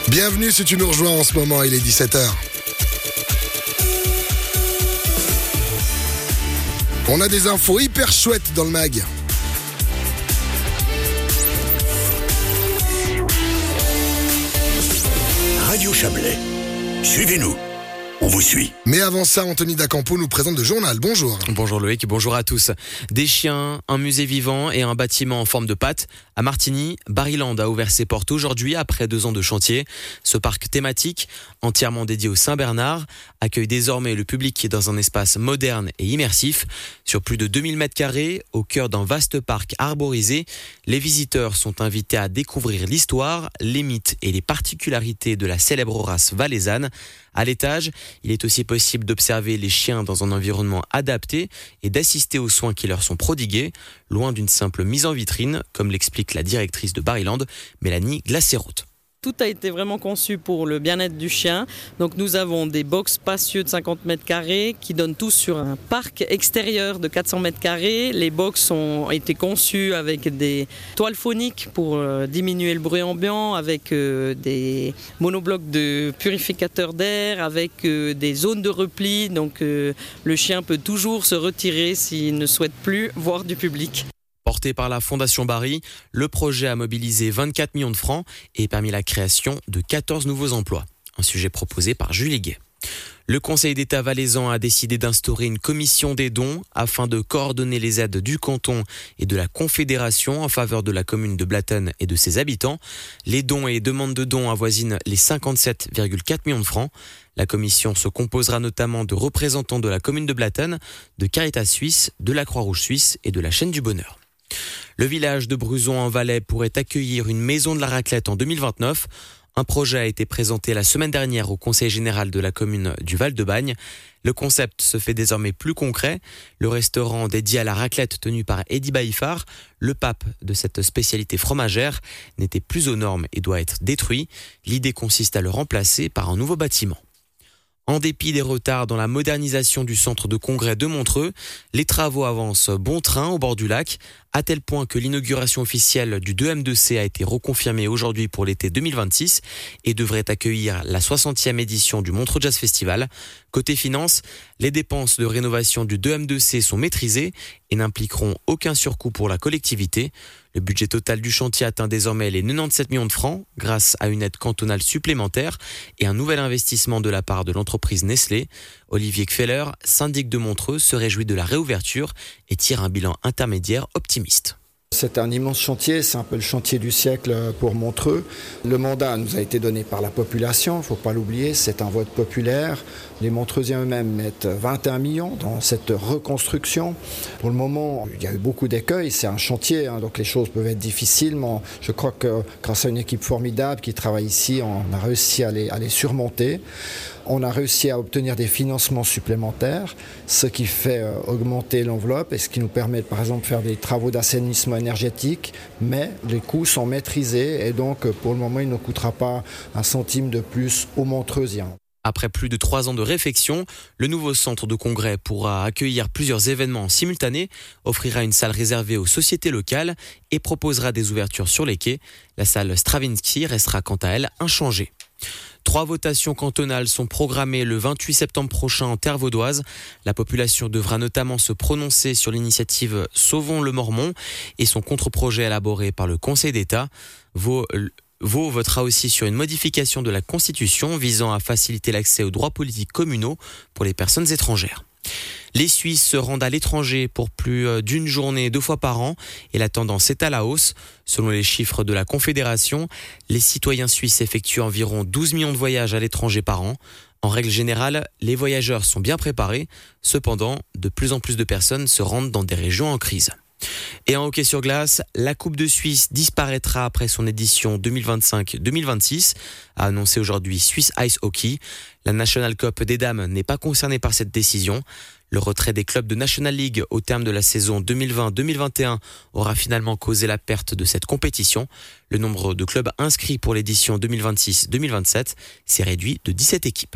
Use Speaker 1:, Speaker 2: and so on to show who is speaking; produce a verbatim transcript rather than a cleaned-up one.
Speaker 1: Bienvenue si tu nous rejoins en ce moment, il est dix-sept heures. On a des infos hyper chouettes dans le mag.
Speaker 2: Radio Chablais, suivez-nous, on vous suit.
Speaker 1: Mais avant ça, Anthony D'Acampo nous présente le journal. Bonjour.
Speaker 3: Bonjour Loïc, bonjour à tous. Des chiens, un musée vivant et un bâtiment en forme de patte. À Martigny, Barryland a ouvert ses portes aujourd'hui après deux ans de chantier. Ce parc thématique, entièrement dédié au Saint-Bernard, accueille désormais le public dans un espace moderne et immersif. Sur plus de deux mille mètres carrés, au cœur d'un vaste parc arborisé, les visiteurs sont invités à découvrir l'histoire, les mythes et les particularités de la célèbre race valaisanne. À l'étage, il est aussi possible d'observer les chiens dans un environnement adapté et d'assister aux soins qui leur sont prodigués, loin d'une simple mise en vitrine, comme l'explique la directrice de Barryland, Mélanie Glacéroute.
Speaker 4: Tout a été vraiment conçu pour le bien-être du chien. Donc nous avons des box spacieux de cinquante mètres carrés qui donnent tous sur un parc extérieur de quatre cents mètres carrés. Les box ont été conçues avec des toiles phoniques pour euh, diminuer le bruit ambiant, avec euh, des monoblocs de purificateurs d'air, avec euh, des zones de repli. Donc euh, le chien peut toujours se retirer s'il ne souhaite plus voir du public.
Speaker 3: Porté par la Fondation Barry, le projet a mobilisé vingt-quatre millions de francs et permis la création de quatorze nouveaux emplois. Un sujet proposé par Julie Guet. Le Conseil d'État valaisan a décidé d'instaurer une commission des dons afin de coordonner les aides du canton et de la Confédération en faveur de la commune de Blatten et de ses habitants. Les dons et demandes de dons avoisinent les cinquante-sept virgule quatre millions de francs. La commission se composera notamment de représentants de la commune de Blatten, de Caritas Suisse, de la Croix-Rouge Suisse et de la Chaîne du Bonheur. Le village de Bruzon en Valais pourrait accueillir une maison de la raclette en deux mille vingt-neuf. Un projet a été présenté la semaine dernière au conseil général de la commune du Val-de-Bagne. Le concept se fait désormais plus concret. Le restaurant dédié à la raclette tenu par Eddy Baïfar, le pape de cette spécialité fromagère, n'était plus aux normes et doit être détruit. L'idée consiste à le remplacer par un nouveau bâtiment. En dépit des retards dans la modernisation du centre de congrès de Montreux, les travaux avancent bon train au bord du lac, à tel point que l'inauguration officielle du deux M deux C a été reconfirmée aujourd'hui pour l'été deux mille vingt-six et devrait accueillir la soixantième édition du Montreux Jazz Festival. Côté finances, les dépenses de rénovation du deux M deux C sont maîtrisées et n'impliqueront aucun surcoût pour la collectivité. Le budget total du chantier atteint désormais les quatre-vingt-dix-sept millions de francs grâce à une aide cantonale supplémentaire et un nouvel investissement de la part de l'entreprise Nestlé. Olivier Kfeller, syndic de Montreux, se réjouit de la réouverture et tire un bilan intermédiaire optimiste.
Speaker 5: C'est un immense chantier, c'est un peu le chantier du siècle pour Montreux. Le mandat nous a été donné par la population, il ne faut pas l'oublier, c'est un vote populaire. Les Montreusiens eux-mêmes mettent vingt et un millions dans cette reconstruction. Pour le moment, il y a eu beaucoup d'écueils, c'est un chantier, hein, donc les choses peuvent être difficiles, mais je crois que grâce à une équipe formidable qui travaille ici, on a réussi à les, à les surmonter. On a réussi à obtenir des financements supplémentaires, ce qui fait euh, augmenter l'enveloppe et ce qui nous permet par exemple de faire des travaux d'assainissement énergétique, mais les coûts sont maîtrisés et donc pour le moment il ne coûtera pas un centime de plus aux Montreusiens.
Speaker 3: Après plus de trois ans de réflexion, le nouveau centre de congrès pourra accueillir plusieurs événements simultanés, offrira une salle réservée aux sociétés locales et proposera des ouvertures sur les quais. La salle Stravinsky restera quant à elle inchangée. Trois votations cantonales sont programmées le vingt-huit septembre prochain en terre vaudoise. La population devra notamment se prononcer sur l'initiative Sauvons le Mormon et son contre-projet élaboré par le Conseil d'État. Vaud, Vaud votera aussi sur une modification de la Constitution visant à faciliter l'accès aux droits politiques communaux pour les personnes étrangères. Les Suisses se rendent à l'étranger pour plus d'une journée deux fois par an et la tendance est à la hausse. Selon les chiffres de la Confédération, les citoyens suisses effectuent environ douze millions de voyages à l'étranger par an. En règle générale, les voyageurs sont bien préparés. Cependant, de plus en plus de personnes se rendent dans des régions en crise. Et en hockey sur glace, la Coupe de Suisse disparaîtra après son édition deux mille vingt-cinq deux mille vingt-six, a annoncé aujourd'hui Swiss Ice Hockey. La National Cup des dames n'est pas concernée par cette décision. Le retrait des clubs de National League au terme de la saison deux mille vingt deux mille vingt et un aura finalement causé la perte de cette compétition. Le nombre de clubs inscrits pour l'édition deux mille vingt-six deux mille vingt-sept s'est réduit de dix-sept équipes.